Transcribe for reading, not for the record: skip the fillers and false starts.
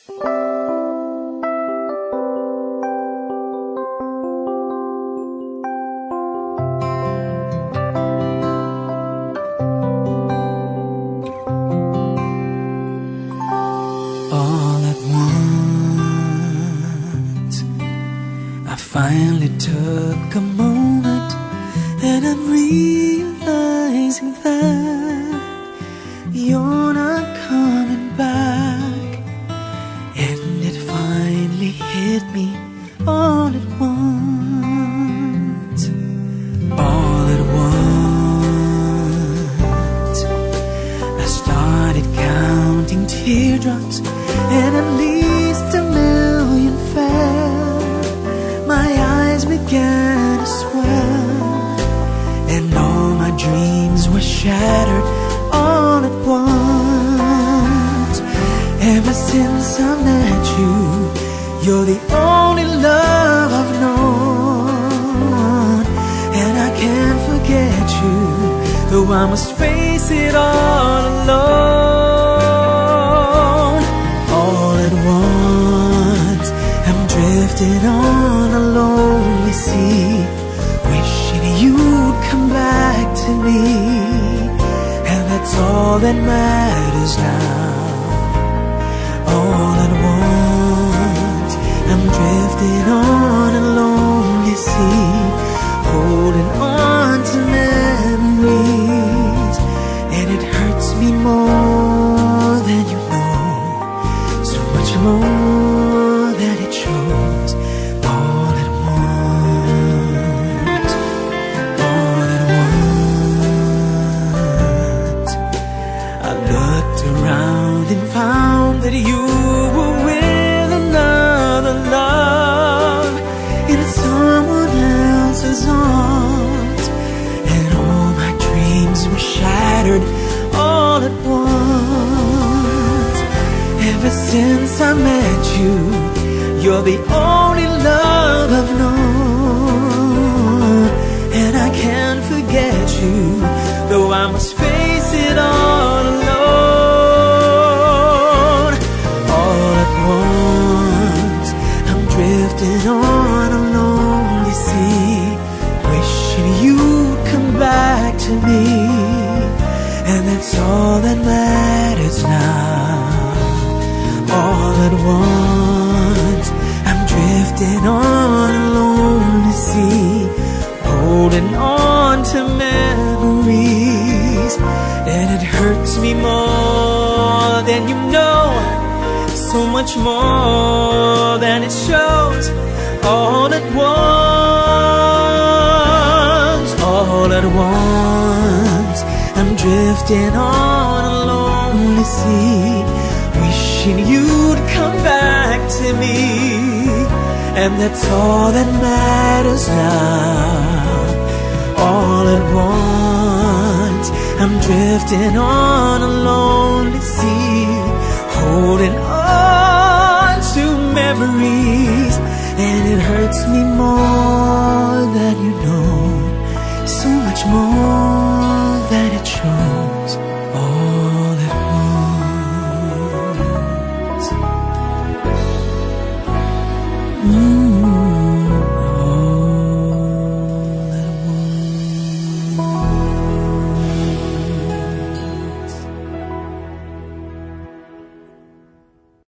All at once, I finally took a moment, and I'm realizing that you're not coming back. And it finally hit me all at once. All at once, I started counting teardrops, and at least 1,000,000 fell. My eyes began to swell, and all my dreams were shattered all at once. Ever since I met you, you're the only love I've known, and I can't forget you, though I must face it all alone. All at once, I'm drifting on a lonely sea, wishing you'd come back to me, and that's all that matters now. All at once, I'm drifting on a lonely sea, holding on to memories, and it hurts me more than you know, so much more that it shows. All at once, all at once, I looked around and found that you were with another love in someone else's arms, and all my dreams were shattered all at once. Ever since I met you, you're the only love I've known, and I can't forget you, though I must face it all alone. All at once, I'm drifting on a lonely sea, wishing you'd come back to me, and that's all that matters now. All at once, I'm drifting on a lonely sea, holding on to memories, and it hurts me more than you know, so much more than it shows. All at once, all at once, I'm drifting on a lonely sea, wishing you'd come back to me, and that's all that matters now. All at once, I'm drifting on a lonely sea, holding on to memories, and it hurts me more than you know, so much more that it shows.